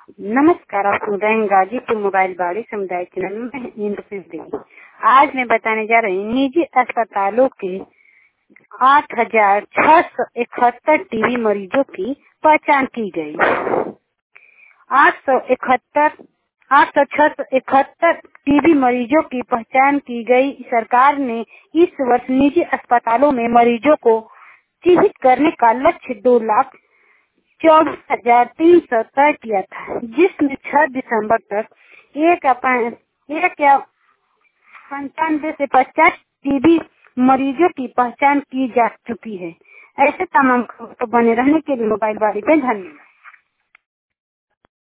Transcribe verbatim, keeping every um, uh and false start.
नमस्कार, आप सुन रहे हैं गाजीपुर मोबाइल बाड़ी समुदाय चैनल में इंद्रप्रीत देवी। आज मैं बताने जा रही हूँ निजी अस्पतालों के आठ हजार छह सौ इकहत्तर टीबी मरीजों की पहचान की गई। आठ सौ इकहत्तर आठ सौ छह सौ इकहत्तर टीबी मरीजों की पहचान की गई। सरकार ने इस वर्ष निजी अस्पतालों में मरीजों को चिन्हित करने का लक्ष्य दो लाख चौबीस हजार तीन सौ तय किया था, जिसमें छह दिसंबर तक एक एक या पंचानवे से पचास टीबी मरीजों की पहचान की जा चुकी है। ऐसे तमाम खबरों पर बने रहने के लिए मोबाइल बाड़ी पे धन्यवाद।